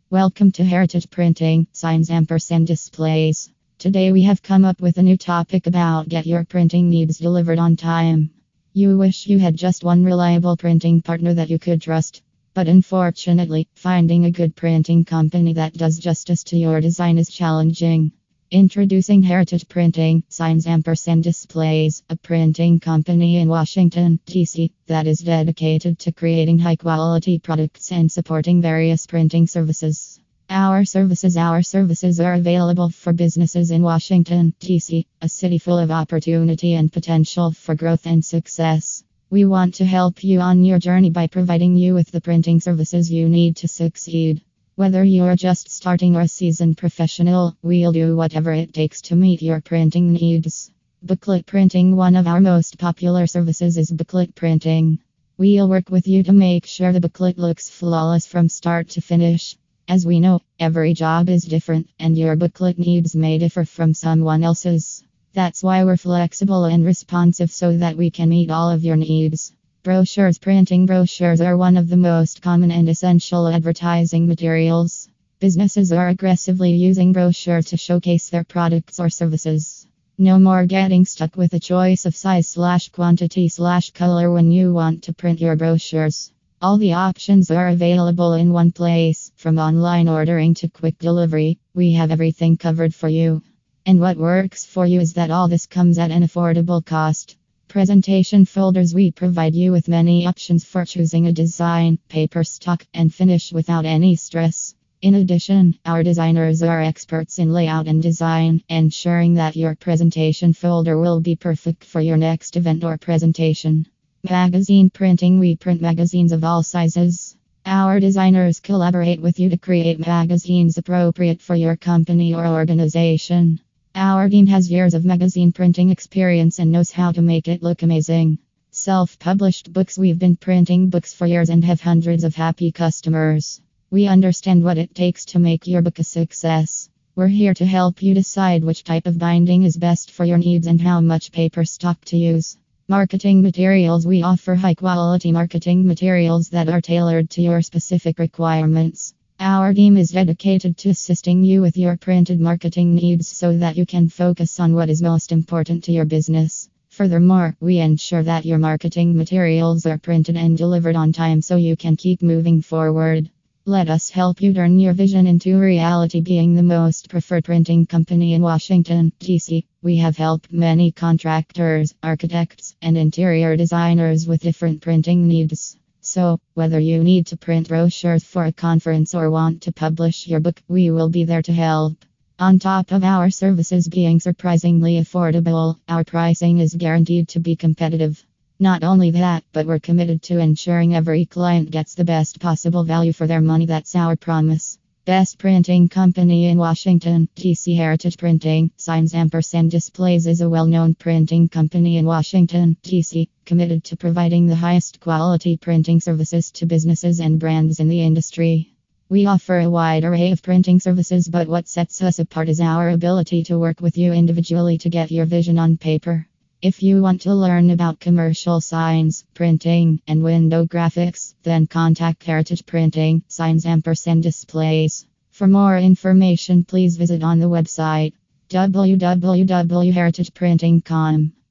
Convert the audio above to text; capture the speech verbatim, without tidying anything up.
Welcome to Heritage Printing, Signs Ampersand Displays. Today we have come up with a new topic about get your printing needs delivered on time. You wish you had just one reliable printing partner that you could trust. But unfortunately, finding a good printing company that does justice to your design is challenging. Introducing Heritage Printing, Signs Ampersand Displays, a printing company in Washington, D C that is dedicated to creating high-quality products and supporting various printing services. Our services Our services are available for businesses in Washington, D C, a city full of opportunity and potential for growth and success. We want to help you on your journey by providing you with the printing services you need to succeed. Whether you're just starting or a seasoned professional, we'll do whatever it takes to meet your printing needs. Booklet printing. One of our most popular services is booklet printing. We'll work with you to make sure the booklet looks flawless from start to finish. As we know, every job is different, and your booklet needs may differ from someone else's. That's why we're flexible and responsive so that we can meet all of your needs. Brochures. Printing brochures are one of the most common and essential advertising materials. Businesses are aggressively using brochures to showcase their products or services. No more getting stuck with a choice of size slash quantity slash color when you want to print your brochures. All the options are available in one place. From online ordering to quick delivery, we have everything covered for you. And what works for you is that all this comes at an affordable cost. Presentation folders. We provide you with many options for choosing a design, paper stock, and finish without any stress. In addition, our designers are experts in layout and design, ensuring that your presentation folder will be perfect for your next event or presentation. Magazine printing. We print magazines of all sizes. Our designers collaborate with you to create magazines appropriate for your company or organization. Our team has years of magazine printing experience and knows how to make it look amazing. Self-published books. We've been printing books for years and have hundreds of happy customers. We understand what it takes to make your book a success. We're here to help you decide which type of binding is best for your needs and how much paper stock to use. Marketing materials. We offer high-quality marketing materials that are tailored to your specific requirements. Our team is dedicated to assisting you with your printed marketing needs so that you can focus on what is most important to your business. Furthermore, we ensure that your marketing materials are printed and delivered on time so you can keep moving forward. Let us help you turn your vision into reality, being the most preferred printing company in Washington, D C. We have helped many contractors, architects, and interior designers with different printing needs. So, whether you need to print brochures for a conference or want to publish your book, we will be there to help. On top of our services being surprisingly affordable, our pricing is guaranteed to be competitive. Not only that, but we're committed to ensuring every client gets the best possible value for their money. That's our promise. Best printing company in Washington, D C. Heritage Printing, Signs Ampersand Displays is a well-known printing company in Washington, D C, committed to providing the highest quality printing services to businesses and brands in the industry. We offer a wide array of printing services, but what sets us apart is our ability to work with you individually to get your vision on paper. If you want to learn about commercial signs, printing, and window graphics, then contact Heritage Printing, Signs Ampersand Displays. For more information, please visit on the website w w w dot heritage printing dot com.